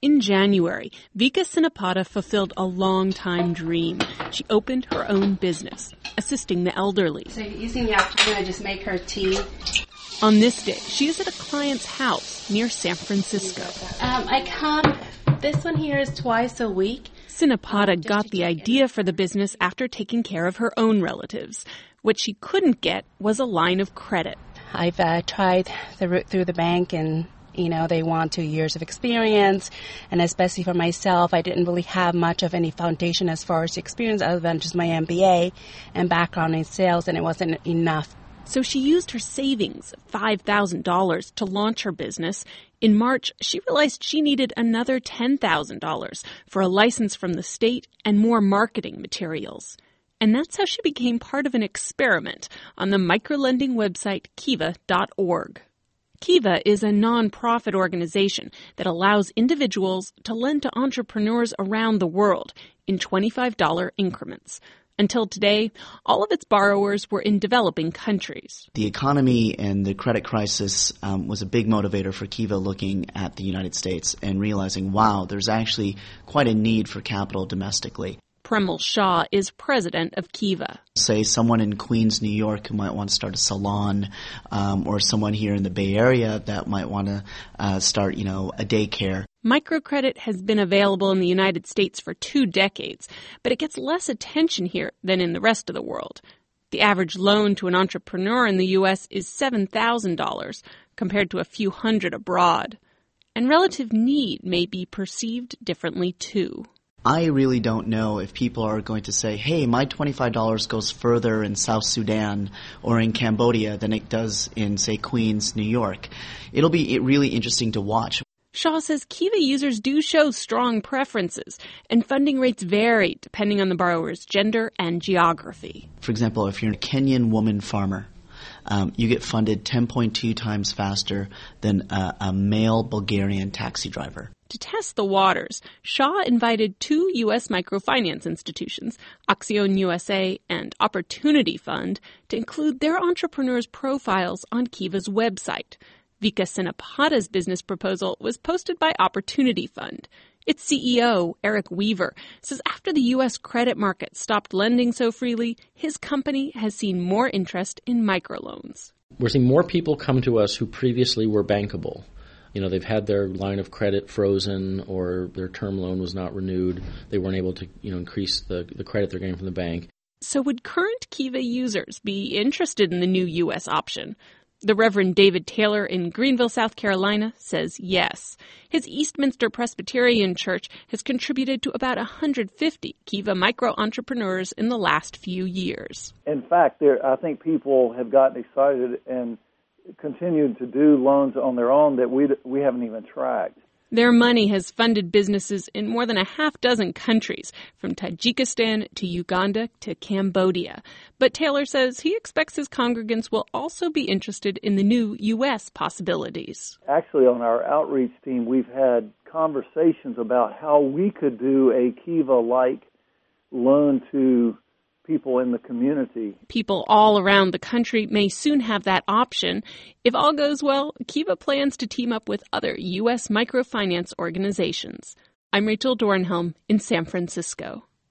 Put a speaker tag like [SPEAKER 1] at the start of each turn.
[SPEAKER 1] In January, Vika Sinapada fulfilled a long-time dream. She opened her own business, assisting the elderly.
[SPEAKER 2] So usually in the afternoon, I just make her tea.
[SPEAKER 1] On this day, she is at a client's house near San Francisco.
[SPEAKER 2] This one here is twice a week.
[SPEAKER 1] Sinapada got the idea for the business after taking care of her own relatives. What she couldn't get was a line of credit.
[SPEAKER 2] I've tried the route through the bank, and they want 2 years of experience, and especially for myself, I didn't really have much of any foundation as far as experience other than just my MBA and background in sales, and it wasn't enough.
[SPEAKER 1] So she used her savings, $5,000, to launch her business. In March, she realized she needed another $10,000 for a license from the state and more marketing materials. And that's how she became part of an experiment on the microlending website Kiva.org. Kiva is a nonprofit organization that allows individuals to lend to entrepreneurs around the world in $25 increments. Until today, all of its borrowers were in developing countries.
[SPEAKER 3] The economy and the credit crisis was a big motivator for Kiva looking at the United States and realizing, wow, there's actually quite a need for capital domestically.
[SPEAKER 1] Premal Shah is president of Kiva.
[SPEAKER 3] Say someone in Queens, New York who might want to start a salon, or someone here in the Bay Area that might want to start, a daycare.
[SPEAKER 1] Microcredit has been available in the United States for 2 decades, but it gets less attention here than in the rest of the world. The average loan to an entrepreneur in the U.S. is $7,000 compared to a few hundred abroad. And relative need may be perceived differently, too.
[SPEAKER 3] I really don't know if people are going to say, hey, my $25 goes further in South Sudan or in Cambodia than it does in, say, Queens, New York. It'll be really interesting to watch.
[SPEAKER 1] Shaw says Kiva users do show strong preferences, and funding rates vary depending on the borrower's gender and geography.
[SPEAKER 3] For example, if you're a Kenyan woman farmer, you get funded 10.2 times faster than a male Bulgarian taxi driver.
[SPEAKER 1] To test the waters, Shaw invited 2 U.S. microfinance institutions, Acción USA and Opportunity Fund, to include their entrepreneurs' profiles on Kiva's website. Vika Sinapada's business proposal was posted by Opportunity Fund. Its CEO, Eric Weaver, says after the U.S. credit market stopped lending so freely, his company has seen more interest in microloans.
[SPEAKER 4] We're seeing more people come to us who previously were bankable. They've had their line of credit frozen or their term loan was not renewed. They weren't able to, increase the credit they're getting from the bank.
[SPEAKER 1] So would current Kiva users be interested in the new U.S. option? The Reverend David Taylor in Greenville, South Carolina, says yes. His Eastminster Presbyterian Church has contributed to about 150 Kiva micro-entrepreneurs in the last few years.
[SPEAKER 5] In fact, I think people have gotten excited and continued to do loans on their own that we haven't even tracked.
[SPEAKER 1] Their money has funded businesses in more than a half dozen countries, from Tajikistan to Uganda to Cambodia. But Taylor says he expects his congregants will also be interested in the new U.S. possibilities.
[SPEAKER 5] Actually, on our outreach team, we've had conversations about how we could do a Kiva-like loan to people in the community.
[SPEAKER 1] People all around the country may soon have that option. If all goes well, Kiva plans to team up with other U.S. microfinance organizations. I'm Rachel Dornhelm in San Francisco.